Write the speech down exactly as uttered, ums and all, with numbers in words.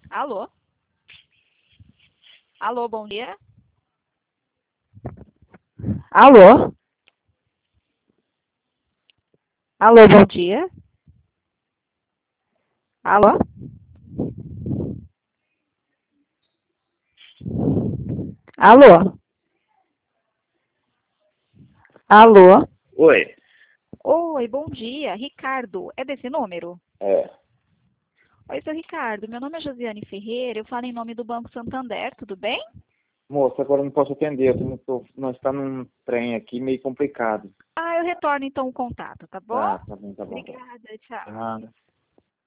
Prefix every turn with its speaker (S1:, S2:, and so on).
S1: Alô? Alô, bom dia? Alô? Alô, bom dia? Alô? Alô? Alô?
S2: Oi.
S1: Oi, bom dia. Ricardo, é desse número?
S2: É.
S1: Oi, seu Ricardo. Meu nome é Josiane Ferreira. Eu falo em nome do Banco Santander, tudo bem?
S2: Moça, agora eu não posso atender. Eu tô, tô- nós estamos num trem aqui meio complicado.
S1: Ah, eu retorno então o contato, tá bom?
S2: Tá, tá bom, tá bom. Tá bom.
S1: Obrigada, tchau.
S2: Nada.